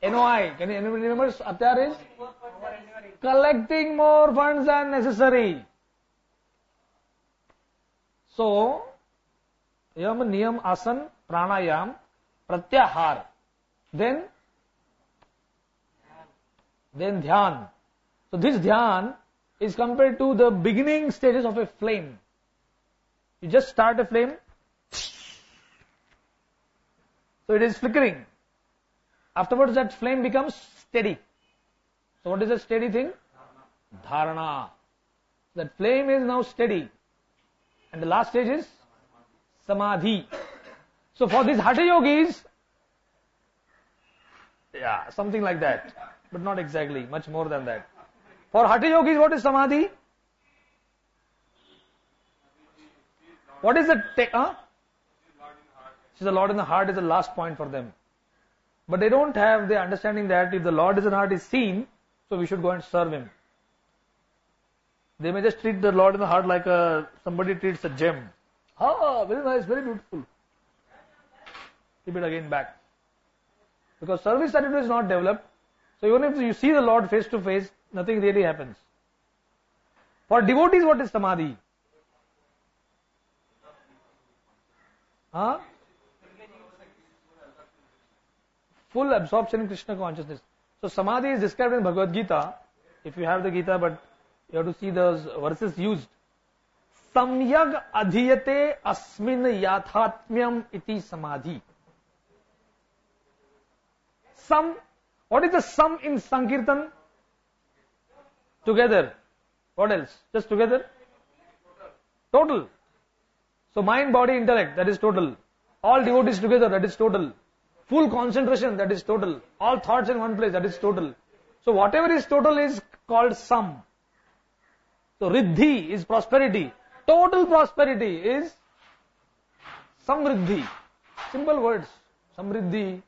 NOI. Can anybody remember? Atyar is collecting more funds than necessary. So, yam, niyam, asan, pranayam, pratyahar. Then dhyan. So this dhyan is compared to the beginning stages of a flame. You just start a flame, so it is flickering. Afterwards that flame becomes steady. So what is a steady thing? Dharana. That flame is now steady. And the last stage is samadhi. So for these Hatha yogis, yeah, something like that. But not exactly, much more than that. For Hatha yogis, what is samadhi? What is the See, the Lord in the heart is the last point for them. But they don't have the understanding that if the Lord is in the heart is seen, so we should go and serve Him. They may just treat the Lord in the heart like somebody treats a gem. Ah, very nice, very beautiful. Keep it again back. Because service attitude is not developed. So even if you see the Lord face to face, nothing really happens. For devotees, what is samadhi? Huh? Full absorption in Krishna consciousness. So samadhi is described in Bhagavad Gita. If you have the Gita, but you have to see those verses used. Samyag adhiyate asmin yathatmyam iti samadhi. What is the sum in Sankirtan? Together. What else? Just together? Total. So mind, body, intellect, that is total. All devotees together, that is total. Full concentration, that is total. All thoughts in one place, that is total. So whatever is total is called sum. So riddhi is prosperity. Total prosperity is samriddhi. Simple words. Samriddhi.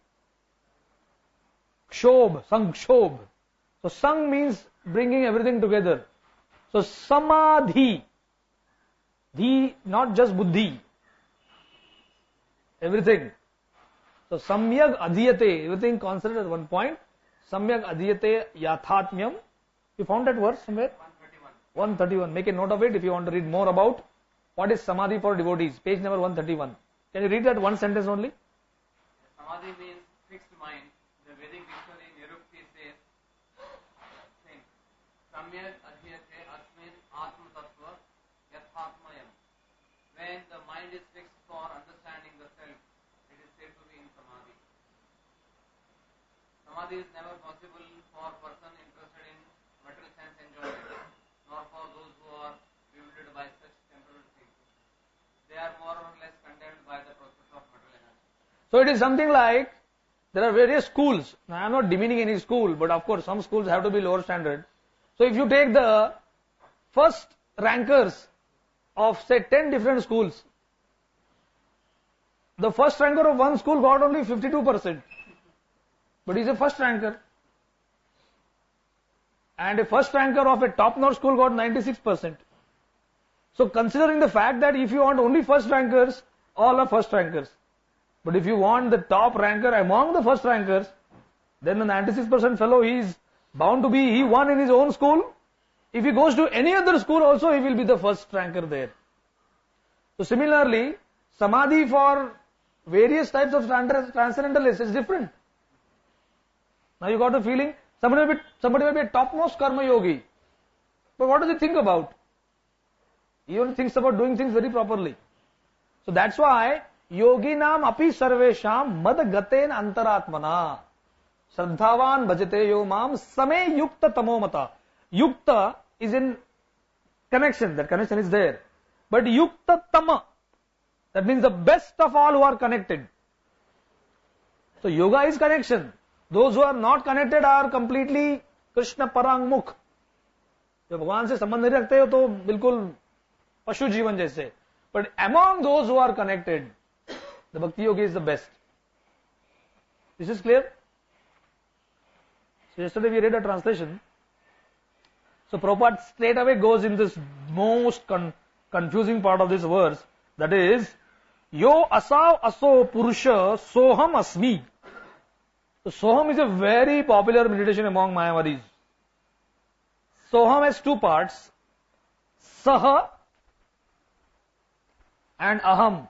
Kshobh, sankshobh. So sang means bringing everything together. So samadhi. Dhi, not just buddhi. Everything. So samyag adhiyate, everything considered at one point. Samyag adhiyate yathatmyam. You found that verse somewhere? 131. Make a note of it if you want to read more about what is samadhi for devotees. Page number 131. Can you read that one sentence only? Samadhi means fixed mind. The Vedic dictionary Nirukti says, Samyak adhyate asmin atma tattva yathatmayam. When the mind is fixed for understanding the self, it is said to be in samadhi. Samadhi is never possible for a person interested in material sense enjoyment, nor for those who are bewildered by such temporal things. They are more or less condemned by the process of material energy. So it is something like, there are various schools. Now I am not demeaning any school, but of course some schools have to be lower standard. So if you take the first rankers of say 10 different schools, the first ranker of one school got only 52%. But he is a first ranker. And a first ranker of a top-notch school got 96%. So considering the fact that if you want only first rankers, all are first rankers. But if you want the top ranker among the first rankers, then the 96% fellow, he is bound to be, he won in his own school. If he goes to any other school also, he will be the first ranker there. So similarly, samadhi for various types of transcendentalists is different. Now you got a feeling, somebody may be a topmost karma yogi. But what does he think about? He only thinks about doing things very properly. So that's why, yoginam api sarvesham mad gaten antaratmana. Shraddhavan bhajate yo mam same yukta tamomata. Yukta is in connection, that connection is there. But yukta tama, that means the best of all who are connected. So yoga is connection. Those who are not connected are completely Krishna parang mukh. जो भगवान से संबंध नहीं रखते हो तो बिल्कुल पशु जीवन जैसे. But among those who are connected, the bhakti yogi is the best. This is clear? So yesterday we read a translation. So Prabhupada straight away goes in this most confusing part of this verse, that is, Yo asav aso purusha soham asmi. So Soham is a very popular meditation among Mayavadis. Soham has two parts, Saha and Aham.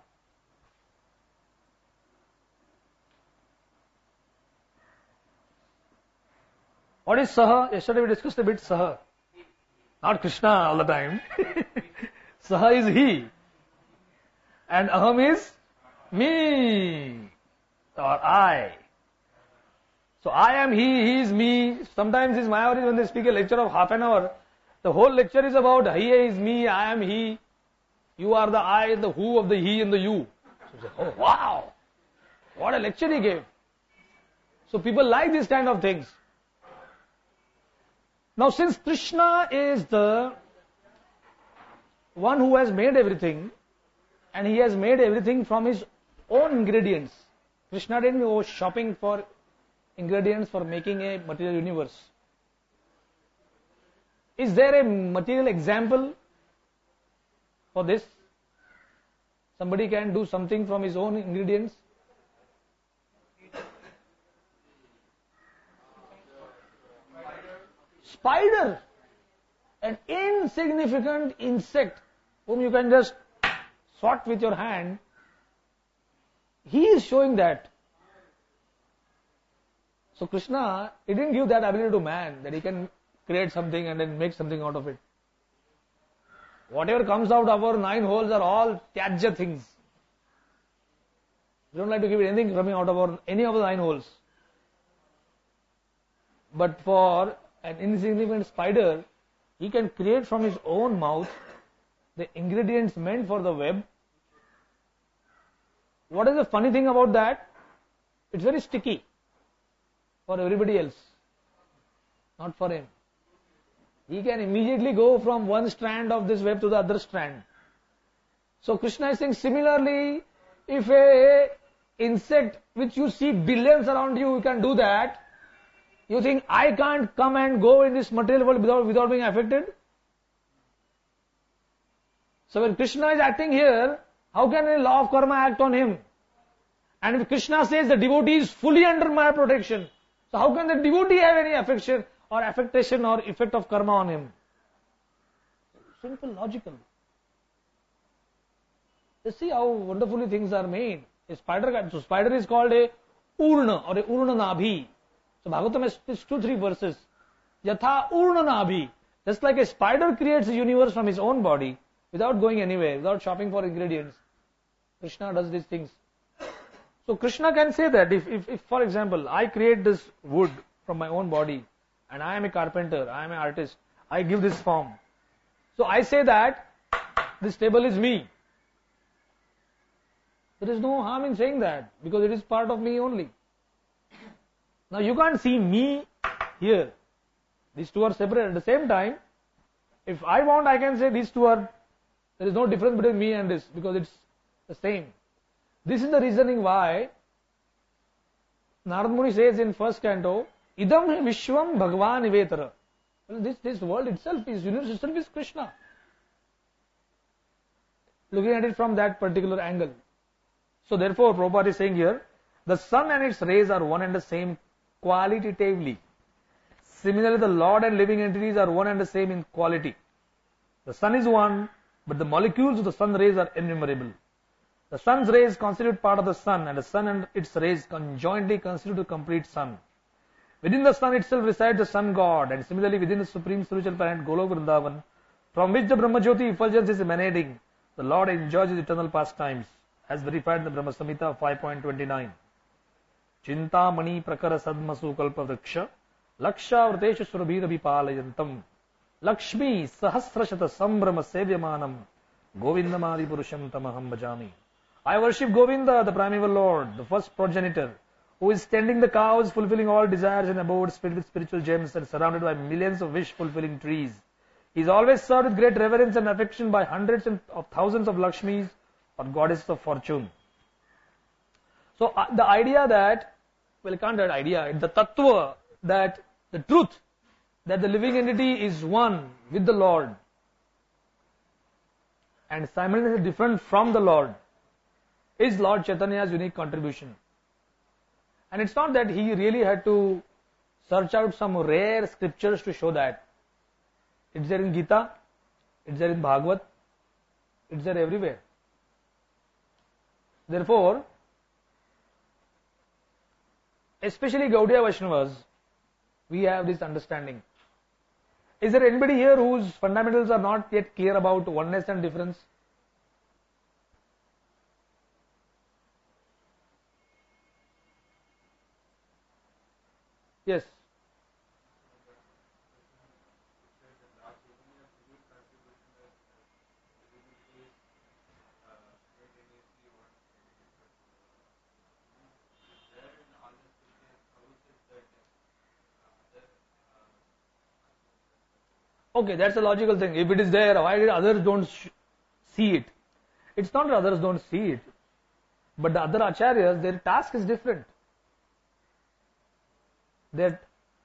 What is Saha? Yesterday we discussed a bit Saha. Not Krishna all the time. Saha is he. And Aham is me. Or I. So I am he is me. Sometimes these Mayavadis, when they speak a lecture of half an hour, the whole lecture is about he is me, I am he. You are the I, the who of the he and the you. So say, oh wow, what a lecture he gave. So people like this kind of things. Now since Krishna is the one who has made everything, and he has made everything from his own ingredients. Krishna didn't go shopping for ingredients for making a material universe. Is there a material example for this? Somebody can do something from his own ingredients? Spider, an insignificant insect whom you can just swat with your hand, he is showing that. So Krishna, he didn't give that ability to man, that he can create something and then make something out of it. Whatever comes out of our 9 holes are all tyajya things. We don't like to give anything coming out of any of the 9 holes. But for an insignificant spider, he can create from his own mouth the ingredients meant for the web. What is the funny thing about that? It's very sticky for everybody else, not for him. He can immediately go from one strand of this web to the other strand. So Krishna is saying similarly, if a insect which you see billions around you, you can do that, you think I can't come and go in this material world without being affected? So when Krishna is acting here, how can a law of karma act on him? And if Krishna says the devotee is fully under my protection, so how can the devotee have any affection or affectation or effect of karma on him? Simple, logical. You see how wonderfully things are made. So spider is called a urna or a urna nabhi. So Bhagavatam has 2-3 verses. Yatha urna nabhi. Just like a spider creates a universe from his own body without going anywhere, without shopping for ingredients. Krishna does these things. So Krishna can say that if for example, I create this wood from my own body and I am a carpenter, I am an artist, I give this form. So I say that this table is me. There is no harm in saying that because it is part of me only. Now you can't see me here. These two are separate. At the same time, if I want, I can say these two are, there is no difference between me and this because it's the same. This is the reasoning why Narad Muni says in first canto, Idam Vishwam Bhagavan Ivetara. Well, this world itself is, universe itself is Krishna. Looking at it from that particular angle. So therefore, Prabhupada is saying here, the sun and its rays are one and the same qualitatively. Similarly, the Lord and living entities are one and the same in quality. The sun is one, but the molecules of the sun rays are innumerable. The sun's rays constitute part of the sun, and the sun and its rays conjointly constitute the complete sun. Within the sun itself resides the sun god, and similarly within the supreme spiritual planet Golok Vrindavan, from which the Brahmajyoti effulgence is emanating, the Lord enjoys his eternal pastimes, as verified in the Brahma Samhita 5.29. Chinta mani prakara sadmasu kalpa vriksha, laksha vratesha surabhira vipalayantam, lakshmi sahasrashata sambrama sevyamanam, govindamadi purusham tamaham bhajami. I worship Govinda, the primeval Lord, the first progenitor, who is tending the cows, fulfilling all desires in abodes filled with spiritual gems and surrounded by millions of wish-fulfilling trees. He is always served with great reverence and affection by hundreds of thousands of Lakshmis or goddesses of fortune. So the idea that, well, can't that idea, the tattva, that the truth, that the living entity is one with the Lord and simultaneously different from the Lord, is Lord Chaitanya's unique contribution. And it's not that he really had to search out some rare scriptures to show that. It's there in Gita, it's there in Bhagavad, it's there everywhere. Therefore, especially Gaudiya Vaishnavas, we have this understanding. Is there anybody here whose fundamentals are not yet clear about oneness and difference? Yes. Okay, that's a logical thing. If it is there, why did others don't see it? It's not that others don't see it, but the other acharyas, their task is different. That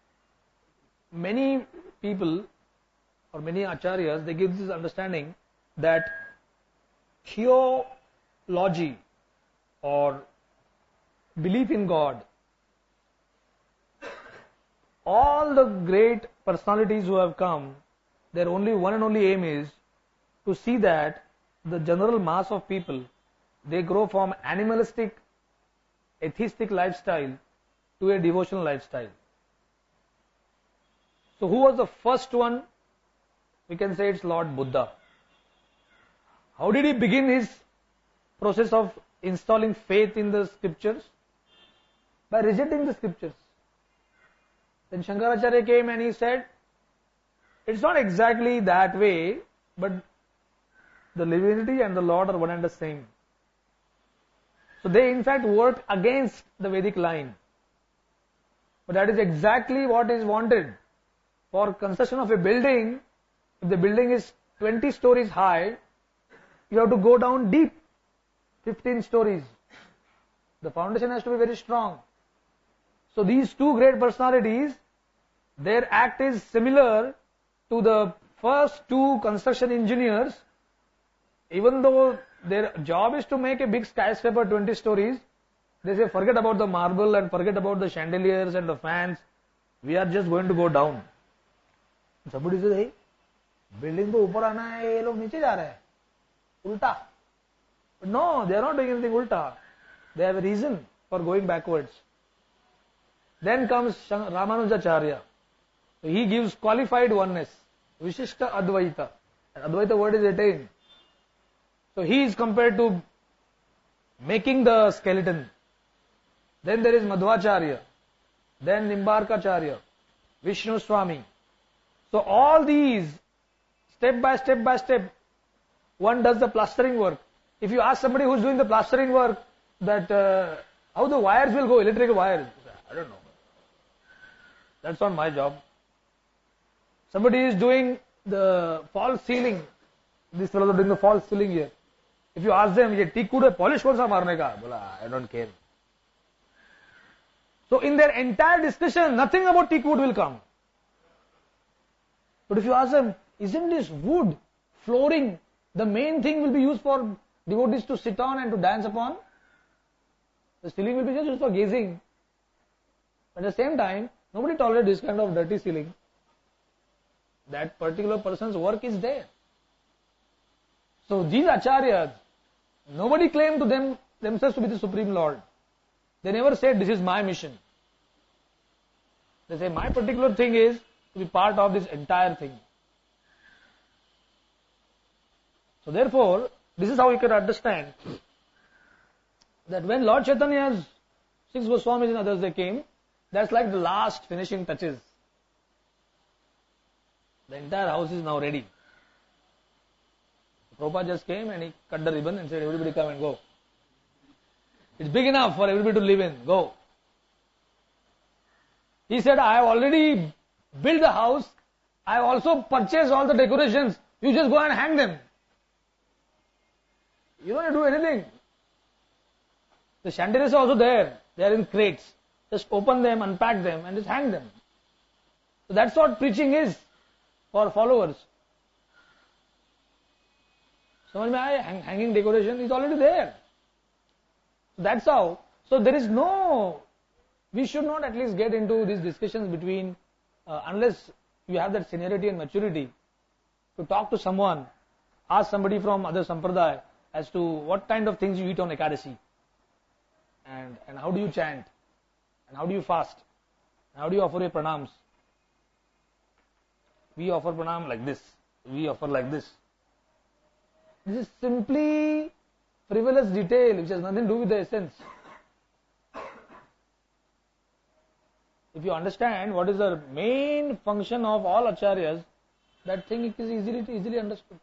many people or many acharyas, they give this understanding that theology or belief in God, all the great personalities who have come, their only one and only aim is to see that the general mass of people, they grow from animalistic, atheistic lifestyle to a devotional lifestyle. So who was the first one? We can say it's Lord Buddha. How did he begin his process of installing faith in the scriptures? By rejecting the scriptures. Then Shankaracharya came and he said, it's not exactly that way, but the divinity and the Lord are one and the same. So they in fact worked against the Vedic line. But that is exactly what is wanted. For construction of a building, if the building is 20 stories high, you have to go down deep, 15 stories. The foundation has to be very strong. So these two great personalities, their act is similar to the first two construction engineers. Even though their job is to make a big skyscraper 20 stories, they say forget about the marble and forget about the chandeliers and the fans. We are just going to go down. Somebody says, hey, building को ऊपर आना है, ये लोग नीचे जा रहे हैं, उल्टा. But no, they are not doing anything ulta. They have a reason for going backwards. Then comes Ramanujacharya. So he gives qualified oneness, Vishishta Advaita. And Advaita word is attained. So he is compared to making the skeleton. Then there is Madhvacharya. Then Nimbarkacharya, Vishnu Swami. So all these, step by step, one does the plastering work. If you ask somebody who's doing the plastering work that how the wires will go, electrical wires, I don't know. That's not my job. Somebody is doing the false ceiling. These fellows are doing the false ceiling here. If you ask them, ये teak कूड़े polish कौन सा मारने का? बोला, I don't care. So in their entire discussion, nothing about teak wood will come. But if you ask them, isn't this wood, flooring, the main thing will be used for devotees to sit on and to dance upon? The ceiling will be just used for gazing. At the same time, nobody tolerates this kind of dirty ceiling. That particular person's work is there. So these acharyas, nobody claimed to themselves to be the Supreme Lord. They never said, this is my mission. They say, my particular thing is to be part of this entire thing. So therefore, this is how you can understand that when Lord Chaitanya's 6 Goswamis and others they came, that's like the last finishing touches. The entire house is now ready. Prabhupada just came and he cut the ribbon and said, everybody come and go. It's big enough for everybody to live in. Go. He said, I have already built the house. I have also purchased all the decorations. You just go and hang them. You don't have to do anything. The chandeliers are also there. They are in crates. Just open them, unpack them and just hang them. So that's what preaching is for followers. समझ में आए? Hanging decoration is already there. That's how. So there is no We should not at least get into these discussions between, unless you have that seniority and maturity, to talk to someone, ask somebody from other sampradaya as to what kind of things you eat on Ekadasi, and how do you chant, and how do you fast, and how do you offer your pranams. We offer pranam like this, we offer like this. This is simply frivolous detail which has nothing to do with the essence. If you understand what is the main function of all acharyas, that thing is easily understood.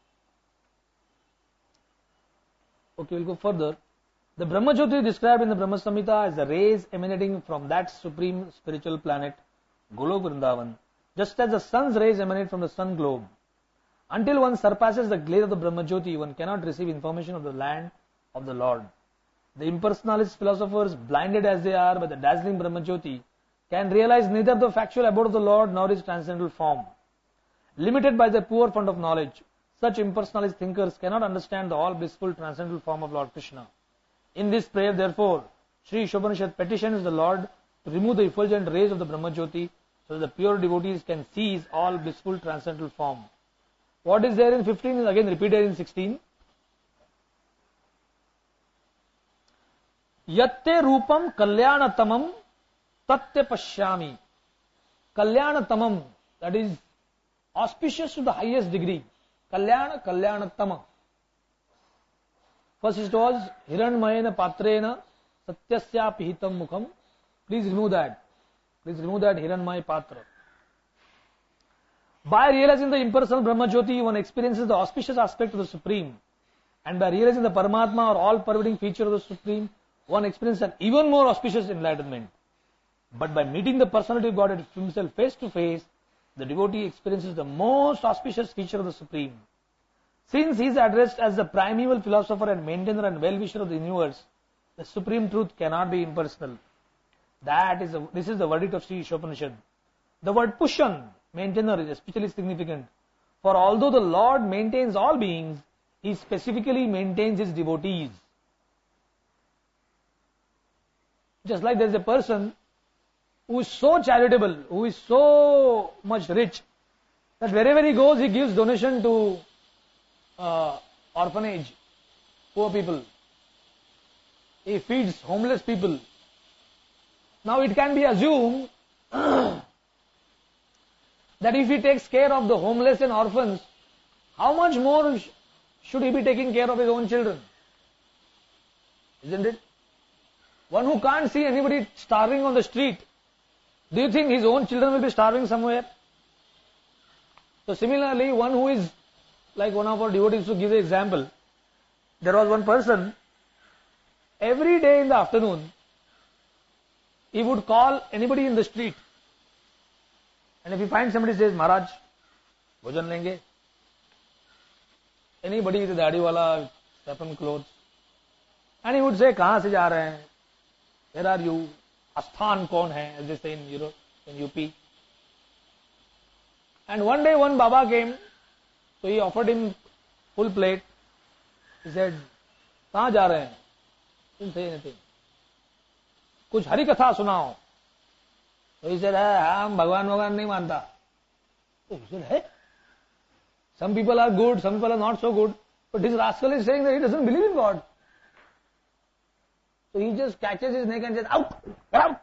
Okay, we'll go further. The Brahma Jyoti described in the Brahma Samhita as the rays emanating from that supreme spiritual planet, Golok Vrindavan, just as the sun's rays emanate from the sun globe. Until one surpasses the glare of the Brahma Jyoti, one cannot receive information of the land of the Lord. The impersonalist philosophers, blinded as they are by the dazzling Brahma Jyoti, can realize neither the factual abode of the Lord nor his transcendental form. Limited by their poor fund of knowledge, such impersonalist thinkers cannot understand the all-blissful transcendental form of Lord Krishna. In this prayer, therefore, Sri Ishopanishad petitions the Lord to remove the effulgent rays of the Brahma Jyoti so that the pure devotees can see his all-blissful transcendental form. What is there in 15 is again repeated in 16. Yatte rupam kalyanatamam tatya pashyami. Kalyanatamam, that is auspicious to the highest degree. Kalyanatama. First it was Hiranmayena Patrena Satyasya Pihitam Mukham. Please remove that. Please remove that Hiranmaya Patra. By realizing the impersonal Brahma Jyoti, one experiences the auspicious aspect of the Supreme. And by realizing the Paramatma or all-pervading feature of the Supreme, one experiences an even more auspicious enlightenment. But by meeting the personality of God himself face to face, the devotee experiences the most auspicious feature of the Supreme. Since he is addressed as the primeval philosopher and maintainer and well-wisher of the universe, the supreme truth cannot be impersonal. This is the verdict of Sri Ishopanishad. The word Pushan, maintainer, is especially significant. For although the Lord maintains all beings, he specifically maintains his devotees. Just like there is a person who is so charitable, who is so much rich, that wherever he goes, he gives donation to orphanage, poor people. He feeds homeless people. Now it can be assumed that if he takes care of the homeless and orphans, how much more should he be taking care of his own children? Isn't it? One who can't see anybody starving on the street, do you think his own children will be starving somewhere? So similarly, one who is, like one of our devotees to give the example, there was one person, every day in the afternoon, he would call anybody in the street. And if he finds somebody says, Maharaj, bhojan lenge? Anybody with a dadi wala, stephen clothes. And he would say, kahan se ja rahe hain? Where are you? Asthan kaun hai? As they say in Europe, in UP. And one day one Baba came, so he offered him full plate. He said, kahan ja rahe hain? He didn't say anything. कुछ हरि कथा सुनाओ. तो he said, हम भगवान नहीं मानता. So he said, hey, some people are good, some people are not so good, but this rascal is saying that he doesn't believe in God. So he just catches his neck and says, out, get out.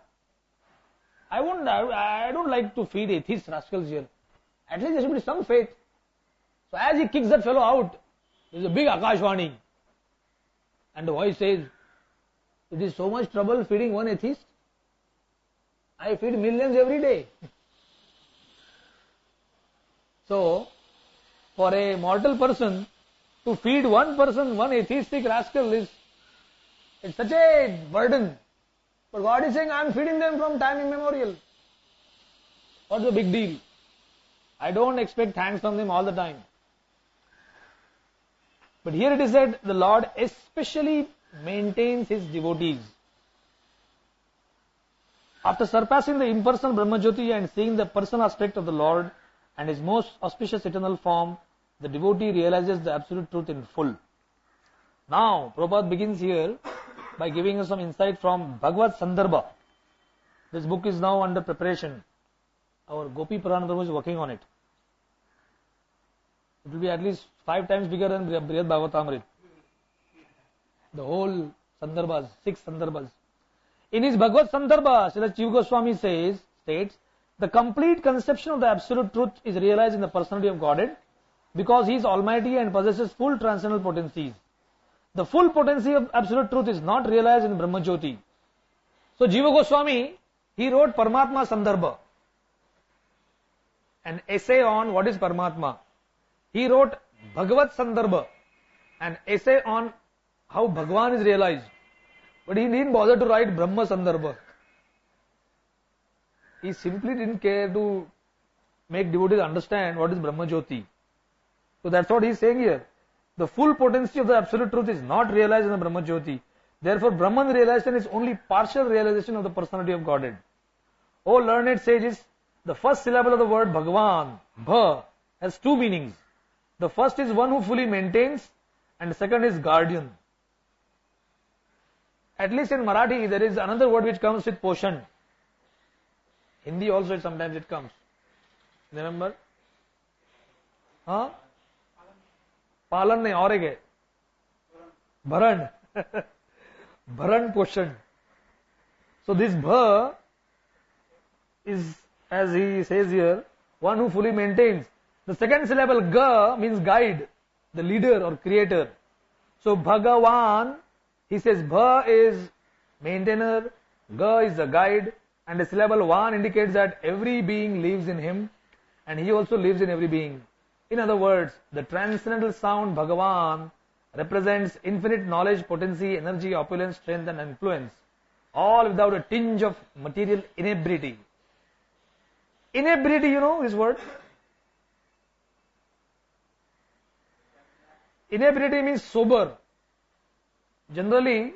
I don't like to feed atheist rascals here. At least there should be some faith. So as he kicks that fellow out, there is a big Akashvani. And the voice says, it is so much trouble feeding one atheist. I feed millions every day. So, for a mortal person to feed one person, one atheistic rascal it's such a burden. But God is saying, I am feeding them from time immemorial. What's the big deal? I don't expect thanks from them all the time. But here it is said, the Lord especially maintains his devotees. After surpassing the impersonal Brahma Jyoti and seeing the personal aspect of the Lord and his most auspicious eternal form, the devotee realizes the absolute truth in full. Now, Prabhupada begins here by giving us some insight from Bhagavad Sandarbha. This book is now under preparation. Our Gopi Purana Prabhu is working on it. It will be at least 5 times bigger than Brihad Bhagavatamrit. The whole Sandarbhas, 6 Sandarbhas. In his Bhagavad Sandarbha, Srila Jiva Goswami states, the complete conception of the absolute truth is realized in the personality of Godhead because he is almighty and possesses full transcendental potencies. The full potency of absolute truth is not realized in Brahma Jyoti. So Jiva Goswami, he wrote Paramatma Sandarbha, an essay on what is Paramatma. He wrote Bhagavad Sandarbha, an essay on how Bhagwan is realized. But he didn't bother to write Brahma Sandarbha. He simply didn't care to make devotees understand what is Brahma Jyoti. So that's what he's saying here. The full potency of the absolute truth is not realized in the Brahma Jyoti. Therefore, Brahman realization is only partial realization of the personality of Godhead. O learned sages, the first syllable of the word Bhagavan, Bha, has 2 meanings. The first is one who fully maintains, and the second is guardian. At least in Marathi, there is another word which comes with Poshan. Hindi also sometimes it comes. Remember? Huh? Palan nahi, aur ek hai. Bharan. Bharan Poshan. So this Bha is, as he says here, one who fully maintains. The second syllable Ga means guide, the leader or creator. So Bhagavan, he says Bha is maintainer, Ga is the guide, and the syllable Van indicates that every being lives in him and he also lives in every being. In other words, the transcendental sound Bhagavan represents infinite knowledge, potency, energy, opulence, strength and influence, all without a tinge of material inebriety. Inebriety, you know this word? Inebriety means sober. Generally,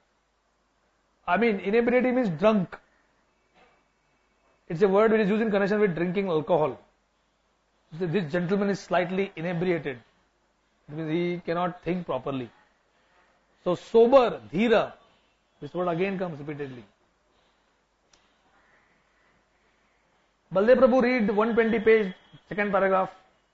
inebriety means drunk. It's a word which is used in connection with drinking alcohol. This gentleman is slightly inebriated. It means he cannot think properly. So sober, dhira, this word again comes repeatedly. Baldev Prabhu, read 120 page, second paragraph.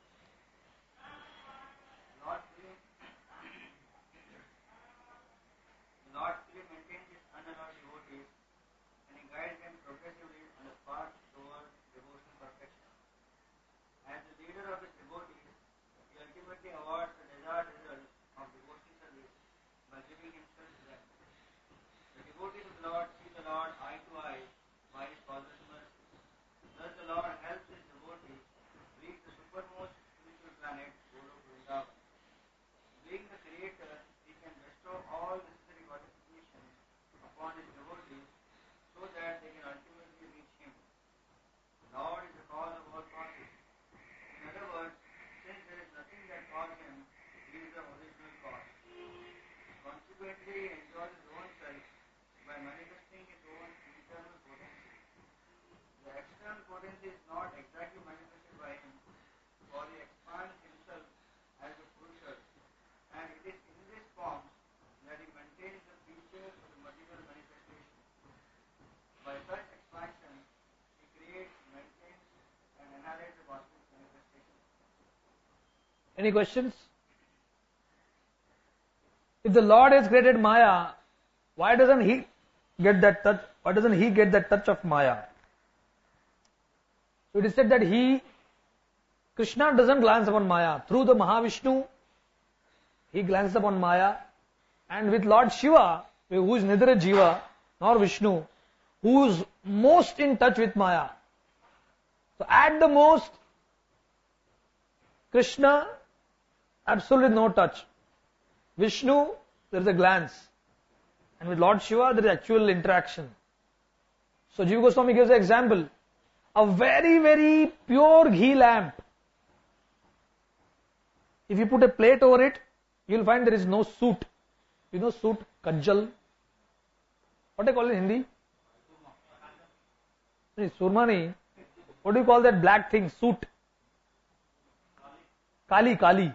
Lord fully maintains his unallowed devotees and he guides them progressively on the path toward devotional perfection. As the leader of his devotees, he ultimately awards the desired result of devotional service by giving himself to them. The devotees of the Lord see the Lord eye to eye by his father's mercy. Thus the Lord helps his devotees reach the supermost spiritual planet, Golok Vrindavan. Being the creator, he can bestow all necessary gratifications upon his devotees so that they can ultimately reach him. The Lord is the cause of all causes. In other words, since there is nothing that caused him, he is the original cause. Consequently, he enjoys his own self by manifesting his own internal potency. The external potency is not exactly manifested by him, for he expands himself as a Purusha, and it is in this form that he maintains the features of the material manifestation. By such expansion, he creates, maintains, and annihilates the cosmic manifestation. Any questions? If the Lord has created Maya, why doesn't he get that touch? Why doesn't he get that touch of Maya? So it is said that Krishna doesn't glance upon Maya. Through the Mahavishnu, he glances upon Maya, and with Lord Shiva, who is neither a Jiva nor Vishnu, who is most in touch with Maya. So at the most, Krishna, absolutely no touch. Vishnu, there is a glance. And with Lord Shiva, there is actual interaction. So Jiva Goswami gives an example. A very, very pure ghee lamp. If you put a plate over it, you will find there is no soot. You know soot, kajjal. What do you call it in Hindi? Surma nahi. What do you call that black thing? Soot. Kali, kali.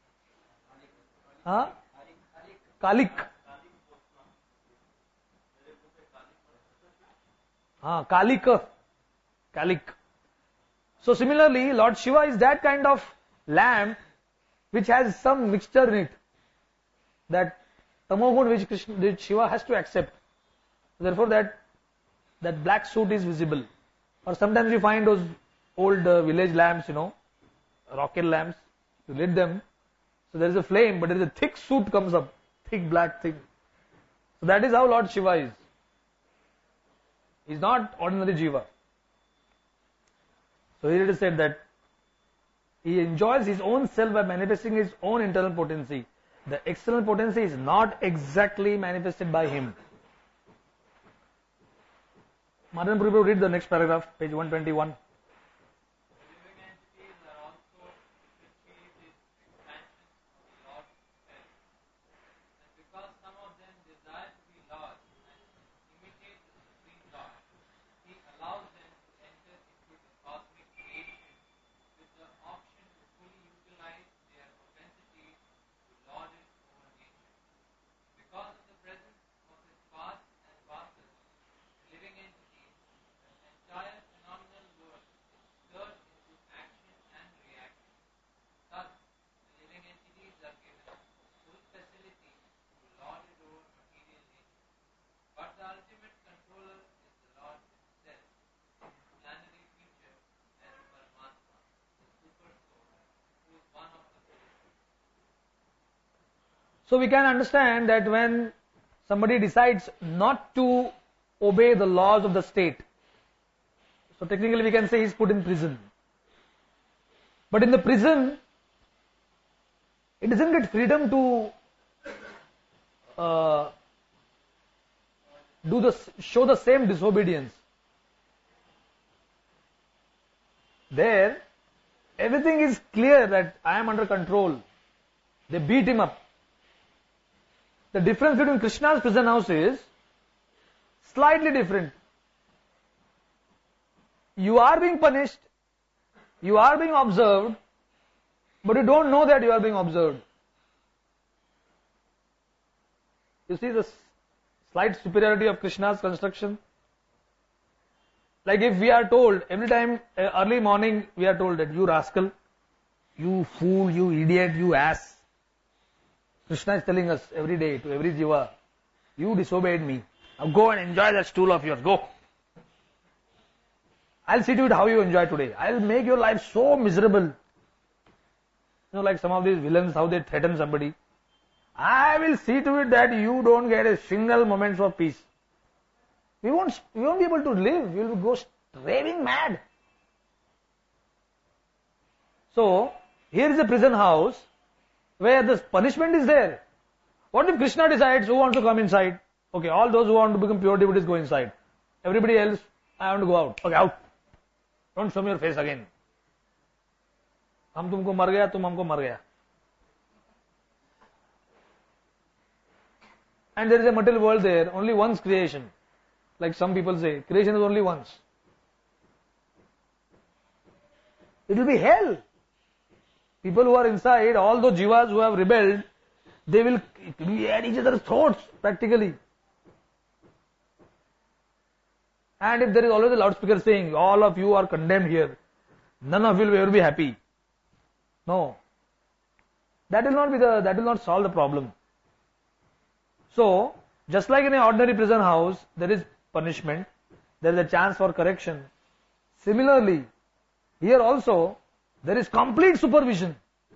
Huh? Kalik. Kalika. Kalik. So similarly, Lord Shiva is that kind of lamp which has some mixture in it. That tamogun which Shiva has to accept. Therefore that black suit is visible. Or sometimes you find those old village lamps, rocket lamps. You lit them. So there is a flame, but there is a thick soot comes up. Thick black thing. So that is how Lord Shiva is. He is not ordinary Jiva. So here it is said that he enjoys his own self by manifesting his own internal potency. The external potency is not exactly manifested by him. Madan Puri, read the next paragraph, page 121. Living entities are also achieve this expansion of the Lord's self. And because some of them desire to be Lord and imitate the Supreme Lord, He allows them to enter into the cosmic creation with the option to fully utilize their propensity to lord it over nature. Because of the presence of His past and pastors, living entities, the entire phenomenal world is stirred into action and reaction. Thus, the living entities are given full facility to lord it over material nature. But the ultimate controller is the Lord Himself, His planetary creature, and Paramatma, the Super Soul, who is one of the four. So we can understand that when somebody decides not to obey the laws of the state, so technically we can say he's put in prison. But in the prison, he doesn't get freedom to show the same disobedience. There, everything is clear that I am under control. They beat him up. The difference between Krishna's prison house is slightly different. You are being punished, you are being observed, but you don't know that you are being observed. You see the slight superiority of Krishna's construction? Like if we are told, every time early morning we are told that you rascal, you fool, you idiot, you ass. Krishna is telling us every day to every jiva, you disobeyed me. Now go and enjoy that stool of yours, go. I'll see to it how you enjoy today. I'll make your life so miserable. Like some of these villains, how they threaten somebody. I will see to it that you don't get a single moment of peace. We won't be able to live. We will go raving mad. So, here is a prison house where the punishment is there. What if Krishna decides who wants to come inside? Okay, all those who want to become pure devotees go inside. Everybody else, I want to go out. Okay, out. Don't show me your face again. हम तुमको मर गया, तुम हमको मर गया. And there is a material world there, only once creation. Like some people say, creation is only once. It will be hell. People who are inside, all those jivas who have rebelled, they will be at each other's throats practically. And if there is always a loudspeaker saying, all of you are condemned here, none of you will ever be happy. No. That will not solve the problem. So, just like in an ordinary prison house, there is punishment, there is a chance for correction. Similarly, here also, there is complete supervision.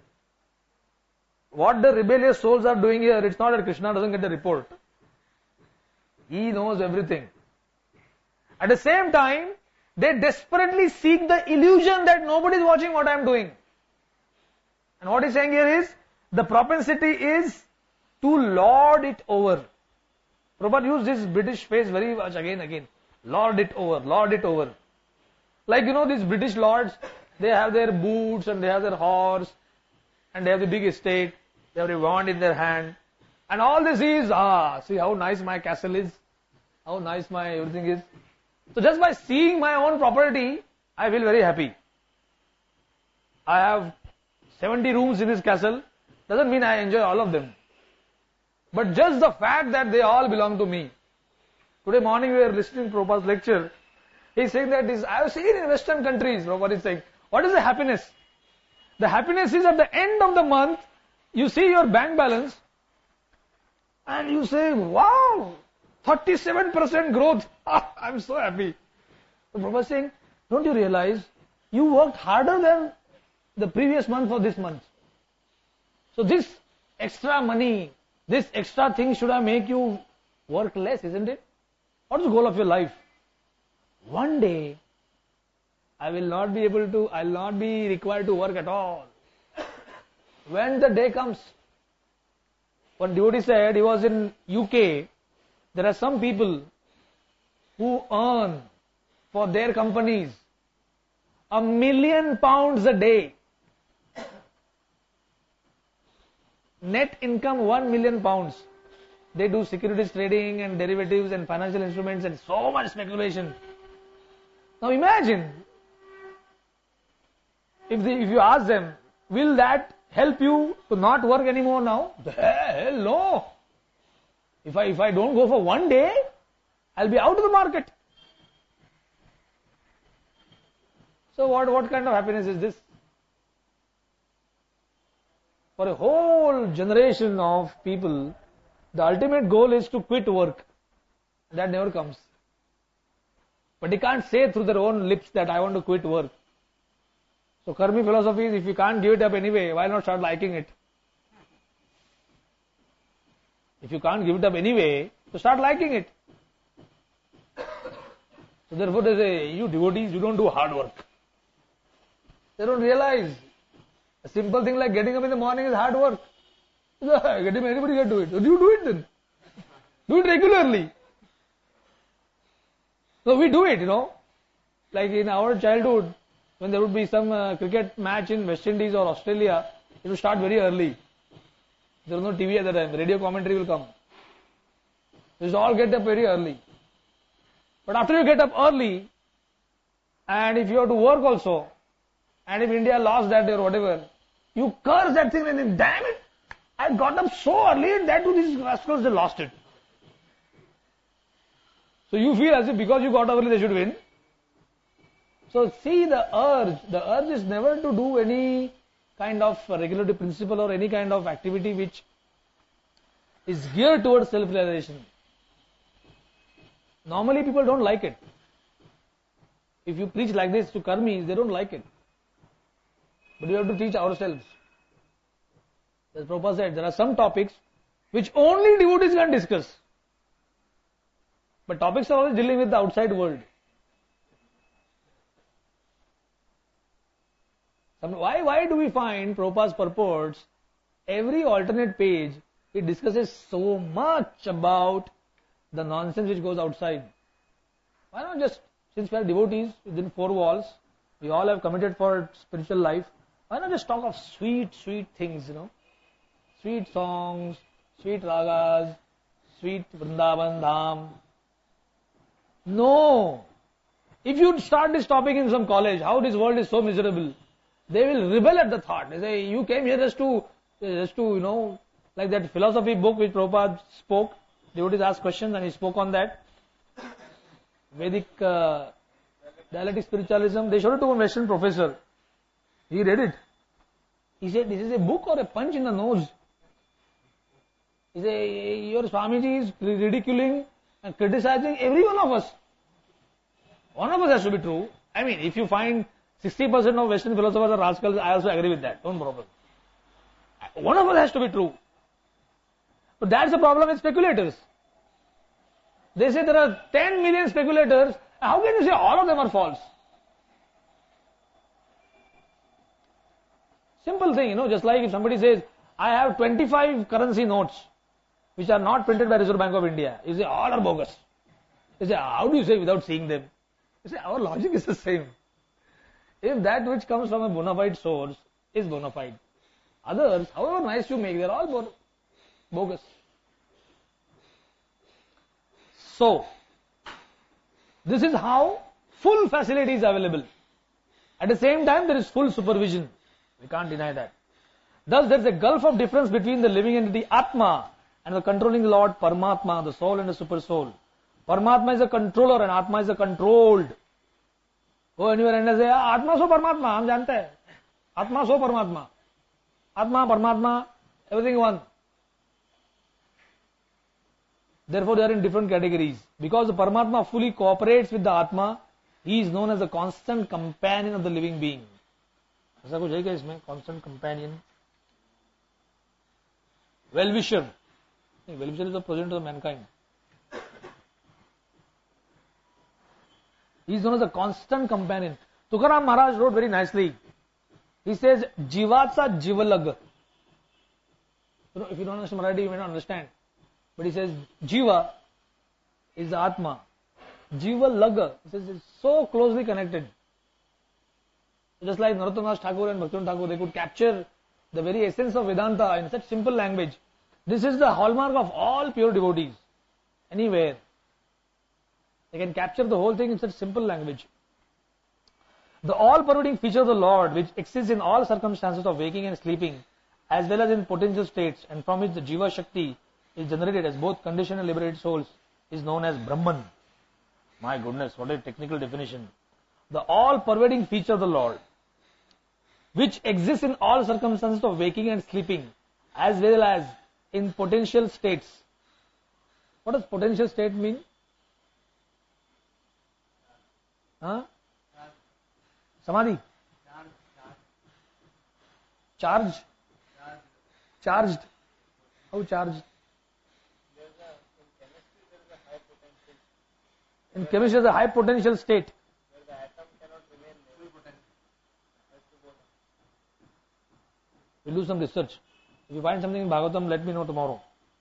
What the rebellious souls are doing here, it's not that Krishna doesn't get the report. He knows everything. At the same time, they desperately seek the illusion that nobody is watching what I am doing. And what he's saying here is, the propensity is to lord it over. Prabhupada used this British phrase very much again. Lord it over, lord it over. Like these British lords, they have their boots and they have their horse and they have the big estate, they have a wand in their hand. And all they see is, see how nice my castle is, how nice my everything is. So just by seeing my own property, I feel very happy. I have 70 rooms in this castle, doesn't mean I enjoy all of them. But just the fact that they all belong to me. Today morning we were listening to Prabhupada's lecture, He's saying that I have seen in Western countries, what he's saying. What is the happiness? The happiness is at the end of the month, you see your bank balance, and you say, wow, 37% growth. I'm so happy. The Prabhupada is saying, don't you realize, you worked harder than the previous month for this month. So this extra money, this extra thing should have make you work less, isn't it? What is the goal of your life? One day, I'll not be required to work at all. When the day comes, one devotee said, he was in UK, there are some people who earn for their companies £1 million a day. Net income £1 million. They do securities trading and derivatives and financial instruments and so much speculation. Now imagine, if you ask them, will that help you to not work anymore now? Hell no. If I don't go for one day, I'll be out of the market. So what kind of happiness is this? For a whole generation of people, the ultimate goal is to quit work. That never comes. But they can't say through their own lips that I want to quit work. So Karmi philosophy is, if you can't give it up anyway, why not start liking it? If you can't give it up anyway, so start liking it. So therefore they say, you devotees, you don't do hard work. They don't realize a simple thing like getting up in the morning is hard work. Anybody can do it. So you do it then. Do it regularly. So we do it, Like in our childhood, when there would be some cricket match in West Indies or Australia, it would start very early. There was no TV at the time. Radio commentary will come. You should all get up very early. But after you get up early, and if you have to work also, and if India lost that day or whatever, you curse that thing and then, damn it, I got up so early and that to these rascals, they lost it. So you feel as if because you got up early, they should win. So see the urge is never to do any kind of regulative principle or any kind of activity which is geared towards self-realization. Normally people don't like it. If you preach like this to karmis, they don't like it. But we have to teach ourselves. As Prabhupada said, there are some topics which only devotees can discuss. But topics are always dealing with the outside world. Why do we find Prabhupada's purports, every alternate page, it discusses so much about the nonsense which goes outside? Why not just, since we are devotees within four walls, we all have committed for spiritual life, why not just talk of sweet things, Sweet songs, sweet ragas, sweet Vrindavan Dham. No! If you start this topic in some college, how this world is so miserable, they will rebel at the thought. They say, you came here just to, like that philosophy book which Prabhupada spoke. Devotees asked questions and he spoke on that. Vedic dialectic spiritualism. They showed it to a Western professor. He read it. He said, this is a book or a punch in the nose? He said, your Swamiji is ridiculing and criticizing every one of us. One of us has to be true. I mean, if you find 60% of Western philosophers are rascals, I also agree with that. Don't problem. One of us has to be true. But that's the problem with speculators. They say there are 10 million speculators. How can you say all of them are false? Simple thing, just like if somebody says, I have 25 currency notes which are not printed by Reserve Bank of India. You say, all are bogus. You say, how do you say without seeing them? You say, our logic is the same. If that which comes from a bona fide source is bona fide, others, however nice you make, they are all bogus. So, this is how full facility is available. At the same time, there is full supervision. We can't deny that. Thus, there is a gulf of difference between the living entity Atma and the controlling Lord Paramatma, the soul and the super soul. Paramatma is a controller and Atma is a controlled. Go anywhere and say, Atma so Paramatma, हम जानते हैं. Atma so Paramatma. Atma, Paramatma, everything one. Therefore, they are in different categories. Because the Paramatma fully cooperates with the Atma, he is known as the constant companion of the living being. ऐसा कुछ है क्या इसमें? Constant companion. Well-wisher. Well-wisher is the president of mankind. He is known as a constant companion. Tukaram Maharaj wrote very nicely. He says, Jivatsa Jivalag. If you don't understand Marathi, you may not understand. But he says, Jiva is the Atma. Jivalag. He says it's so closely connected. Just like Narottam Das Thakur and Bhaktivinoda Thakur, they could capture the very essence of Vedanta in such simple language. This is the hallmark of all pure devotees. Anywhere. They can capture the whole thing in such simple language. The all-pervading feature of the Lord, which exists in all circumstances of waking and sleeping, as well as in potential states, and from which the Jiva Shakti is generated as both conditioned and liberated souls, is known as Brahman. My goodness, what a technical definition. The all-pervading feature of the Lord, which exists in all circumstances of waking and sleeping, as well as in potential states. What does potential state mean? Samadhi? Charged? Charged. How charged? In chemistry, there is a high potential state. We'll do some research. If you find something in Bhagavatam, let me know tomorrow.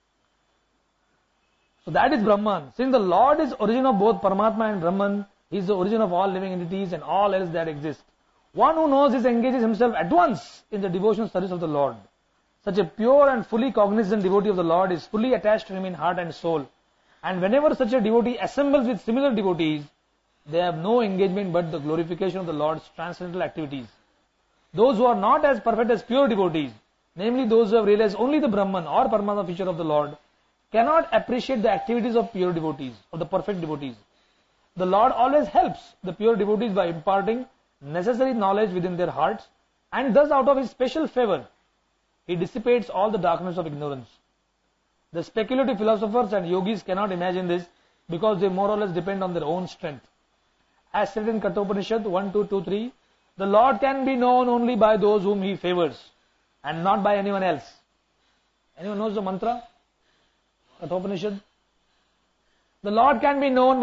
So that is Brahman. Since the Lord is origin of both Paramatma and Brahman, he is the origin of all living entities and all else that exist. One who knows this engages himself at once in the devotional service of the Lord. Such a pure and fully cognizant devotee of the Lord is fully attached to him in heart and soul. And whenever such a devotee assembles with similar devotees, they have no engagement but the glorification of the Lord's transcendental activities. Those who are not as perfect as pure devotees, namely those who have realized only the Brahman or Paramatma feature of the Lord, cannot appreciate the activities of pure devotees, or the perfect devotees. The Lord always helps the pure devotees by imparting necessary knowledge within their hearts, and thus out of his special favor, he dissipates all the darkness of ignorance. The speculative philosophers and yogis cannot imagine this because they more or less depend on their own strength. As said in Kathopanishad 1.2.2.3, the Lord can be known only by those whom he favors and not by anyone else. Anyone knows the mantra? Kathopanishad? The Lord can be known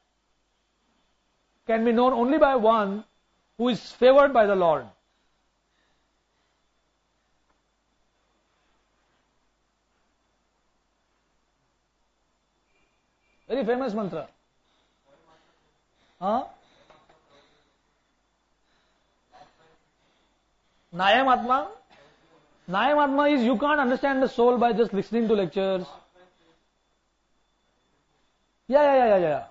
only by one who is favored by the Lord. Very famous mantra. Nayam Atma. Nayam Atma is you can't understand the soul by just listening to lectures. Yeah.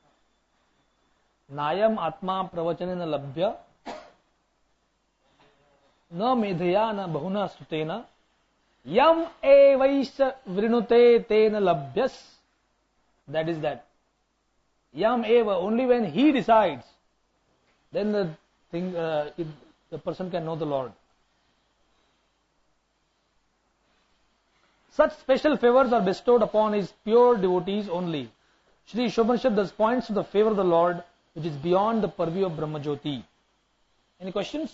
Nayam Atma pravachanena labhya na medhaya na bahuna sutena yam evaisya vrinute tena labhyas. That is that. Yam eva, only when he decides, then the person can know the Lord. Such special favors are bestowed upon his pure devotees only. Shri Shobhanshad thus points to the favor of the Lord, which is beyond the purview of Brahmajyoti. Any questions?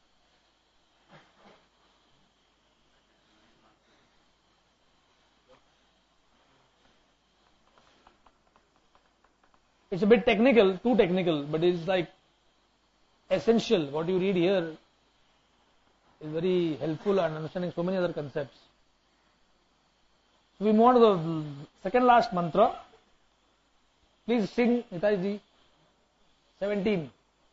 It's a bit technical, too technical, but it's like essential. What you read here is very helpful in understanding so many other concepts. So we move on to the second last mantra. Please sing, Nitai ji. 17.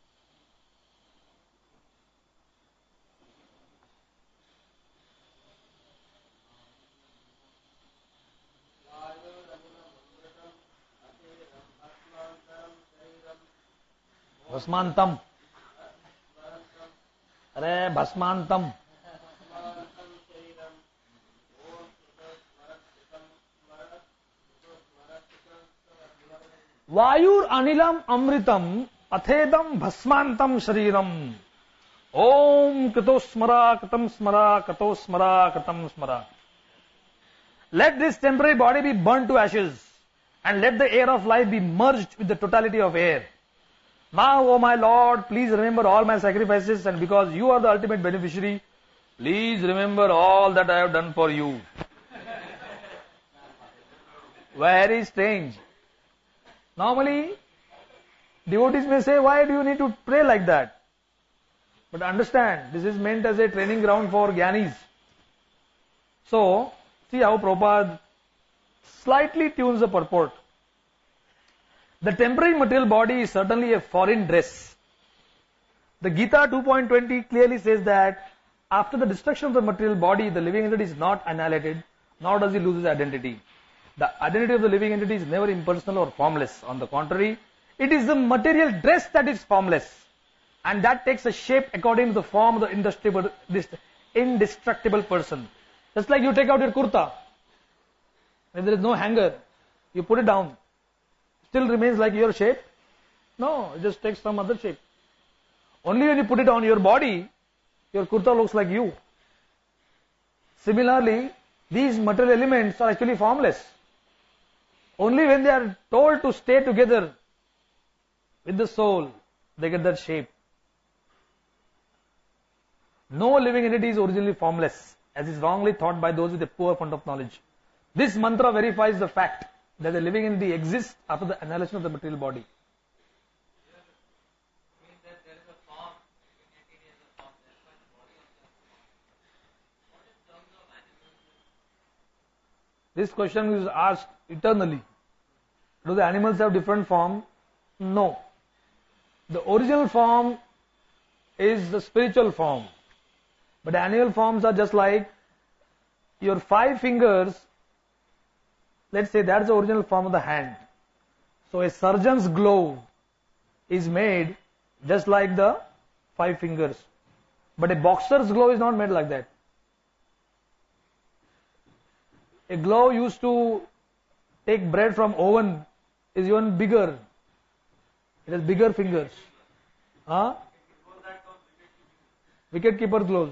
भस्मांतम. अरे भस्मांतम. वायुर अनिलम अमृतम Athedam bhasmantam shariram. Om Kato Smara, Katam Smara, Kato Smara, Katam Smara. Let this temporary body be burnt to ashes, and let the air of life be merged with the totality of air. Now, O my Lord, please remember all my sacrifices, and because you are the ultimate beneficiary, please remember all that I have done for you. Very strange. Normally, devotees may say, why do you need to pray like that? But understand, this is meant as a training ground for Gyanis. So, see how Prabhupada slightly tunes the purport. The temporary material body is certainly a foreign dress. The Gita 2.20 clearly says that after the destruction of the material body, the living entity is not annihilated, nor does he lose his identity. The identity of the living entity is never impersonal or formless. On the contrary, it is the material dress that is formless, and that takes a shape according to the form of the indestructible person. Just like you take out your kurta, when there is no hanger, you put it down. Still remains like your shape? No, it just takes some other shape. Only when you put it on your body, your kurta looks like you. Similarly, these material elements are actually formless. Only when they are told to stay together with the soul, they get that shape. No living entity is originally formless, as is wrongly thought by those with a poor fund of knowledge. This mantra verifies the fact that the living entity exists after the annihilation of the material body. Means that there is a form, living entity has a form, that's why the body also has a form. What is terms of animals? This question is asked eternally. Do the animals have different form? No. The original form is the spiritual form. But the animal forms are just like your 5 fingers. Let's say that's the original form of the hand. So a surgeon's glove is made just like the 5 fingers. But a boxer's glove is not made like that. A glove used to take bread from oven is even bigger. It has bigger fingers. Huh? Wicket keeper gloves.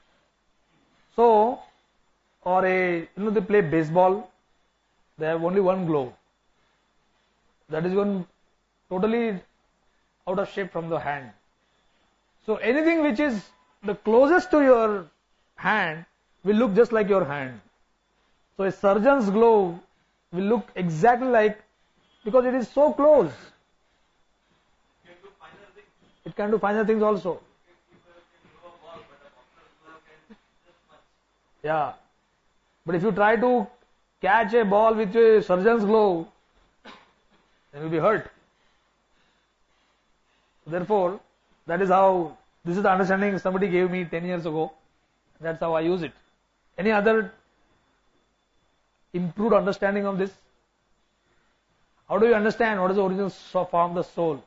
So, or they play baseball, they have only one glove. That is one totally out of shape from the hand. So anything which is the closest to your hand will look just like your hand. So a surgeon's glove will look exactly like, because it is so close. It can do finer things also. Yeah. But if you try to catch a ball with a surgeon's glove, then you'll be hurt. Therefore, that is how, this is the understanding somebody gave me 10 years ago. That's how I use it. Any other improved understanding of this? How do you understand what is the original form of the soul?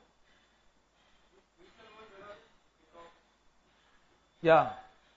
Yeah.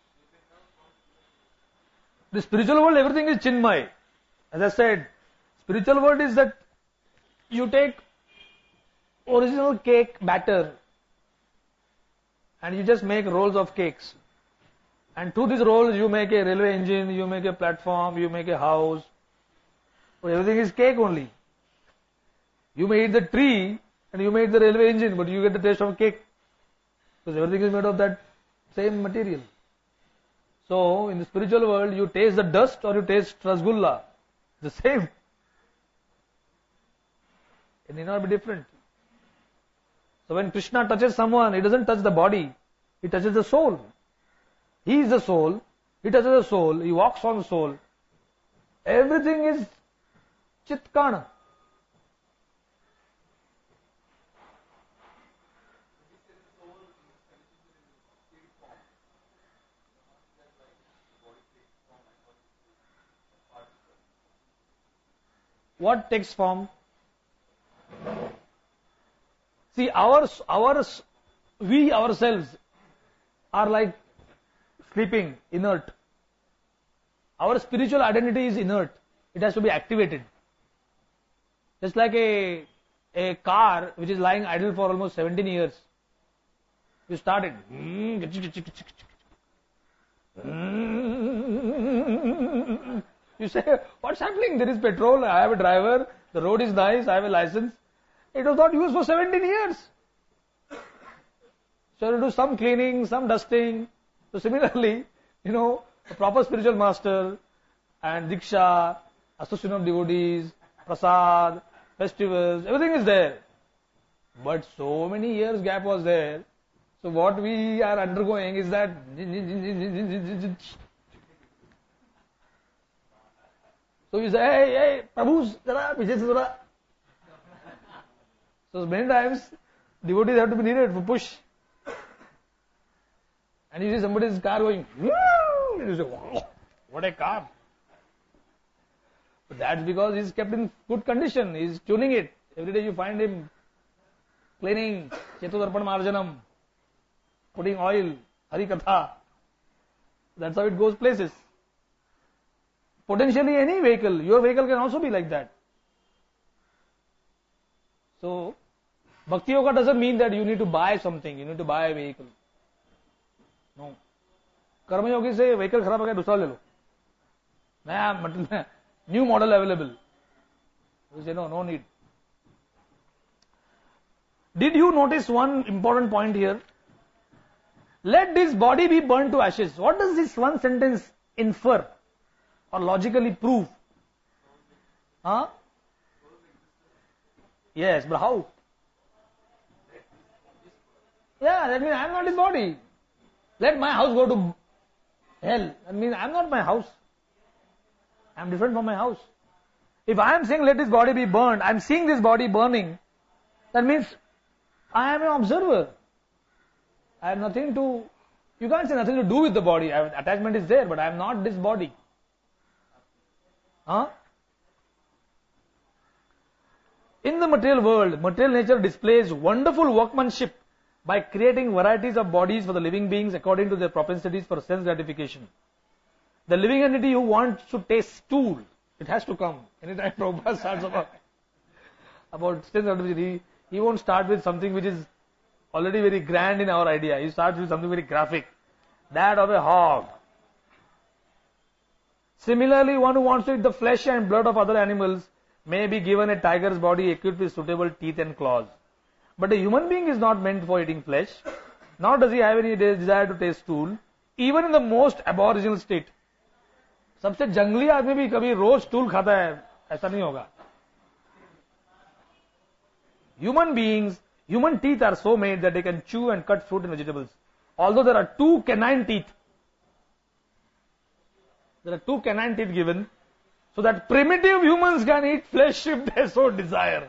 The spiritual world, everything is Chinmay. As I said, spiritual world is that you take original cake batter and you just make rolls of cakes. And through these rolls you make a railway engine, you make a platform, you make a house. So everything is cake only. You may eat the tree and you may eat the railway engine, but you get the taste of cake. Because everything is made of that same material. So, in the spiritual world, you taste the dust or you taste rasgulla. The same. It need not be different. So when Krishna touches someone, he doesn't touch the body. He touches the soul. He is the soul. He touches the soul. He walks on the soul. Everything is Chitkana. What takes form? See, we ourselves are like sleeping, inert. Our spiritual identity is inert. It has to be activated. Just like a a car which is lying idle for almost 17 years. You start it. You say, what's happening? There is petrol, I have a driver, the road is nice, I have a license. It was not used for 17 years. So you do some cleaning, some dusting. So similarly, a proper spiritual master and Diksha, association of devotees, prasad, festivals, everything is there. But so many years gap was there. So what we are undergoing is that so you say, hey, Prabhu, zara, piche se zara. So many times devotees have to be needed for push. And you see somebody's car going, and you say, wow, what a car. But that's because he's kept in good condition. He's tuning it. Every day you find him cleaning, Chetudarpan Marjanam, putting oil, Hari Katha. That's how it goes places. Potentially any vehicle, your vehicle can also be like that. So, Bhakti Yoga doesn't mean that you need to buy something, you need to buy a vehicle. No. Karma Yogi say, vehicle खराब हो गया दूसरा ले लो. नया new model available. You say, no need. Did you notice one important point here? Let this body be burnt to ashes. What does this one sentence infer or logically prove? Huh? Yes, but how? Yeah, that means I am not his body. Let my house go to hell. That means I am not my house. I am different from my house. If I am saying let this body be burned, I am seeing this body burning, that means I am an observer. I have nothing to, you can't say nothing to do with the body. Attachment is there, but I am not this body. Huh? In the material world, material nature displays wonderful workmanship by creating varieties of bodies for the living beings according to their propensities for sense gratification. The living entity who wants to taste stool, it has to come. Anytime Prabhupada starts about sense gratification, he won't start with something which is already very grand in our idea. He starts with something very graphic. That of a hog. Similarly, one who wants to eat the flesh and blood of other animals may be given a tiger's body equipped with suitable teeth and claws. But a human being is not meant for eating flesh, nor does he have any desire to taste stool, even in the most aboriginal state. सबसे जंगली आदमी भी कभी रोज stool खाता है, ऐसा नहीं होगा. Human teeth are so made that they can chew and cut fruit and vegetables. Although there are two canine teeth given, so that primitive humans can eat flesh if they so desire.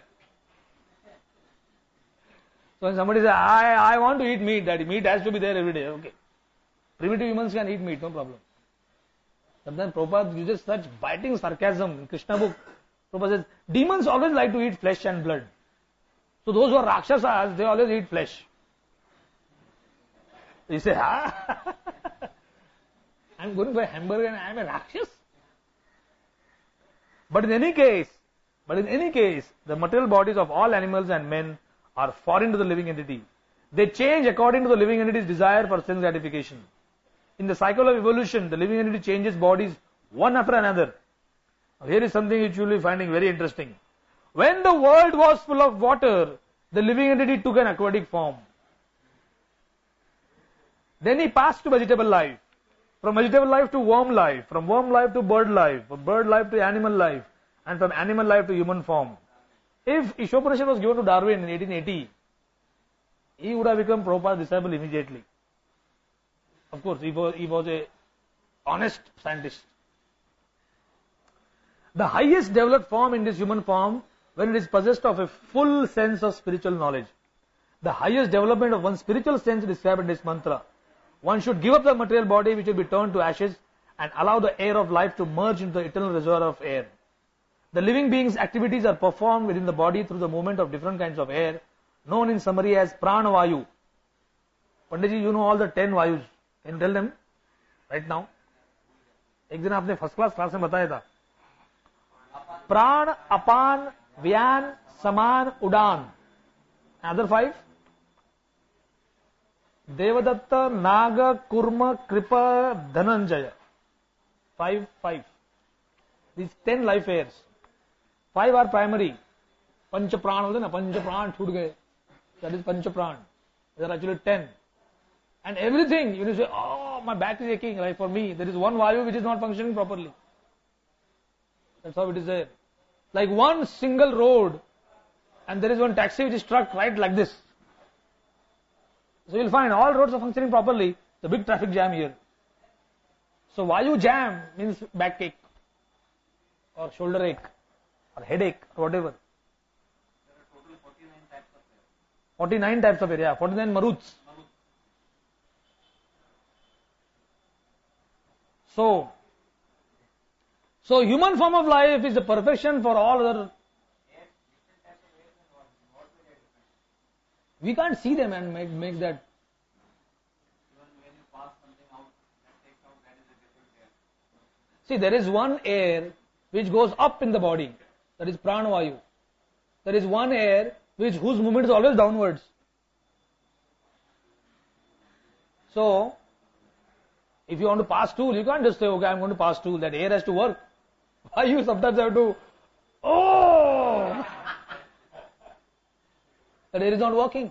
So when somebody says, I want to eat meat, that meat has to be there every day. Okay. Primitive humans can eat meat, no problem. Sometimes Prabhupada uses such biting sarcasm in Krishna book. Prabhupada says, demons always like to eat flesh and blood. So those who are Rakshasas, they always eat flesh. You say, I'm going for a hamburger and I'm a Rakshas? But in any case, the material bodies of all animals and men are foreign to the living entity. They change according to the living entity's desire for sense gratification. In the cycle of evolution, the living entity changes bodies one after another. Now, here is something which you will be finding very interesting. When the world was full of water, the living entity took an aquatic form. Then he passed to vegetable life. From vegetable life to worm life. From worm life to bird life. From bird life to animal life. And from animal life to human form. If Ishopanishad was given to Darwin in 1880, he would have become Prabhupada's disciple immediately. Of course, he was a honest scientist. The highest developed form in this human form, when it is possessed of a full sense of spiritual knowledge. The highest development of one's spiritual sense described in this mantra. One should give up the material body which will be turned to ashes and allow the air of life to merge into the eternal reservoir of air. The living being's activities are performed within the body through the movement of different kinds of air, known in summary as prana vayu. Panditji, you know all the 10 vayus. Can you tell them right now? एक दिन आपने first class में बताया था. प्राण, अपान, Vyan, Saman, Udan. Another 5. Devadatta, Naga, Kurma, Kripa, Dhananjaya. 5, 5. These 10 life airs. 5 are primary. Pancha Pran होते ना, Pancha Pran छूट गए. That is Pancha Pran. There are actually 10. And everything, you say, oh, my back is aching. Like for me, there is one Vayu which is not functioning properly. That's how it is there. Like one single road, and there is one taxi which is struck right like this. So you'll find all roads are functioning properly. The big traffic jam here. So Vayu jam means backache, or shoulder ache, or headache, or whatever. There are total 49 types of air. 49 types of air, yeah. 49 maruts. So human form of life is the perfection for all other. We can't see them and make that. Even when you pass something out, that takes out, that is a different air. See, there is one air which goes up in the body. That is pranavayu. There is one air whose movement is always downwards. So, if you want to pass stool, you can't just say, okay, I'm going to pass stool. That air has to work. Why you sometimes have to, oh! That air is not working.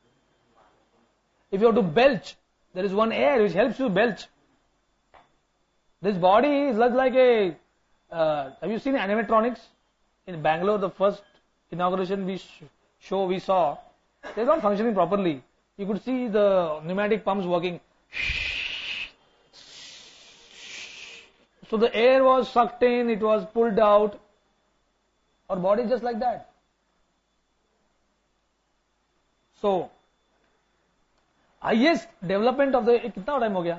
If you have to belch, there is one air which helps you belch. This body is like a, have you seen animatronics? In Bangalore, the first inauguration we saw, they're not functioning properly. You could see the pneumatic pumps working. So the air was sucked in, it was pulled out. Our body is just like that. So, highest development of the, कितना time हो गया?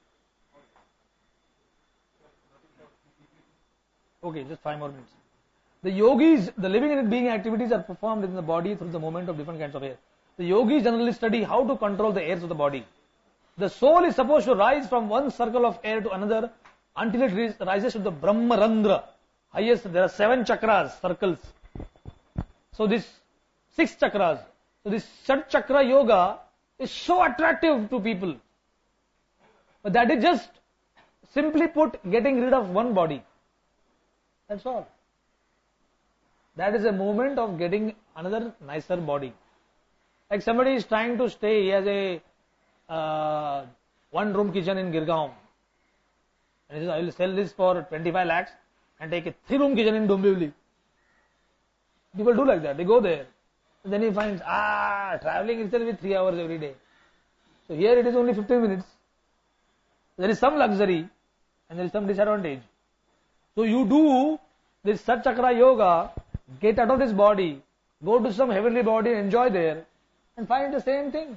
Okay, just 5 more minutes. The yogis, the living and being activities are performed in the body through the movement of different kinds of air. The yogis generally study how to control the airs of the body. The soul is supposed to rise from one circle of air to another until it rises to the Brahmarandra. Highest, there are 7 chakras, circles. So this 6 chakras. So this Shat Chakra Yoga is so attractive to people. But that is just, simply put, getting rid of one body. That's all. That is a movement of getting another nicer body. Like somebody is trying to stay, he has a 1-room kitchen in Girgaon. And he says, I will sell this for 25 lakhs and take a 3-room kitchen in Dombivli. People do like that. They go there. And then he finds, traveling itself is 3 hours every day. So here it is only 15 minutes. There is some luxury and there is some disadvantage. So you do this Sat Chakra Yoga, get out of this body, go to some heavenly body, enjoy there, and find the same thing.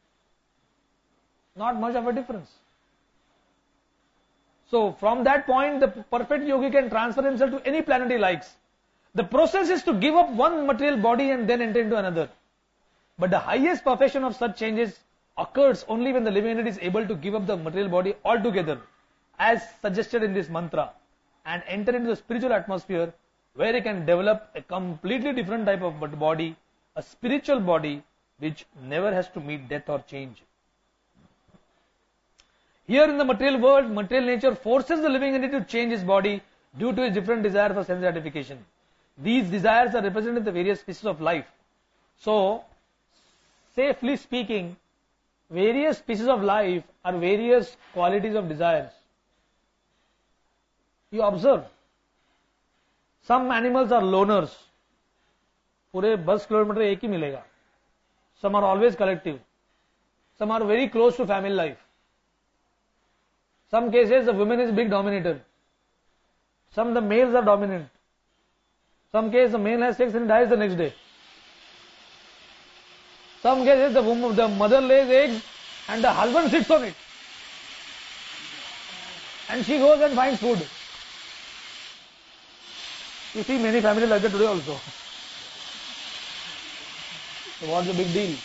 Not much of a difference. So from that point, the perfect yogi can transfer himself to any planet he likes. The process is to give up one material body and then enter into another. But the highest perfection of such changes occurs only when the living entity is able to give up the material body altogether, as suggested in this mantra, and enter into the spiritual atmosphere where he can develop a completely different type of body, a spiritual body which never has to meet death or change. Here in the material world, material nature forces the living entity to change his body due to his different desire for sense gratification. These desires are represented in the various species of life. So, safely speaking, various species of life are various qualities of desires. You observe, some animals are loners. पूरे 10 kilometre एक ही मिलेगा. Some are always collective. Some are very close to family life. Some cases the woman is big dominator. Some the males are dominant. Some cases the male has sex and dies the next day. Some cases the mother lays eggs and the husband sits on it. And she goes and finds food. You see many families like that today also. So what's the big deal?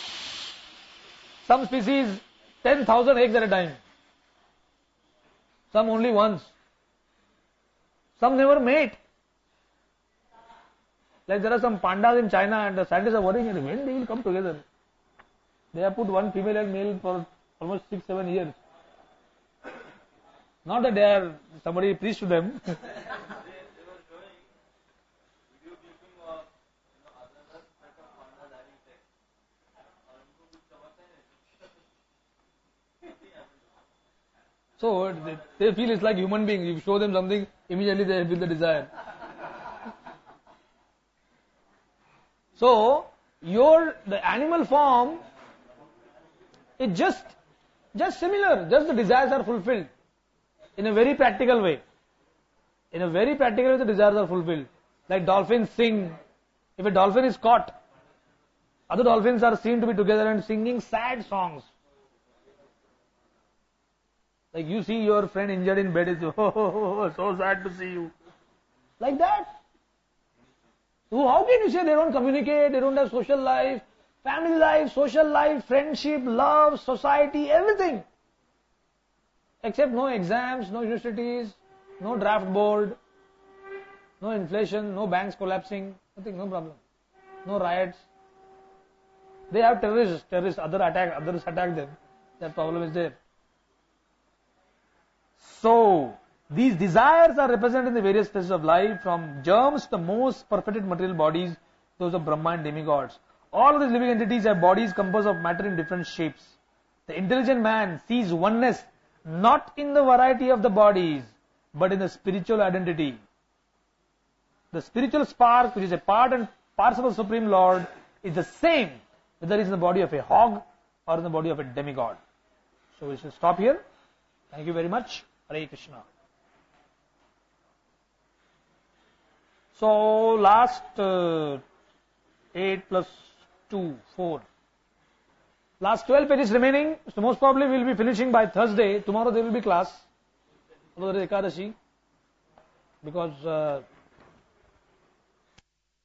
Some species 10,000 eggs at a time. Some only once. Some never mate. Like there are some pandas in China and the scientists are worrying when they will come together. They have put one female and male for almost 6-7 years. Not that they are, somebody preached to them. They were showing video clipping of other set of pandas having sex. और उनको कुछ समझता ही नहीं. So they feel it's like human beings. You show them something, immediately they feel the desire. So the animal form is just similar. Just the desires are fulfilled in a very practical way. In a very practical way, the desires are fulfilled. Like dolphins sing. If a dolphin is caught, other dolphins are seen to be together and singing sad songs. Like you see your friend injured in bed, it's so sad to see you. Like that. So how can you say they don't communicate, they don't have social life, family life, social life, friendship, love, society, everything. Except no exams, no universities, no draft board, no inflation, no banks collapsing, nothing, no problem. No riots. They have others attack them. That problem is there. So, these desires are represented in the various phases of life, from germs to the most perfected material bodies, those of Brahma and demigods. All of these living entities have bodies composed of matter in different shapes. The intelligent man sees oneness not in the variety of the bodies, but in the spiritual identity. The spiritual spark, which is a part and parcel of the Supreme Lord, is the same, whether it is in the body of a hog or in the body of a demigod. So we should stop here. Thank you very much. Hare Krishna. So last 8 plus 2, 4. Last 12 pages remaining. So most probably we will be finishing by Thursday. Tomorrow there will be class. Although there is Ekadashi. Because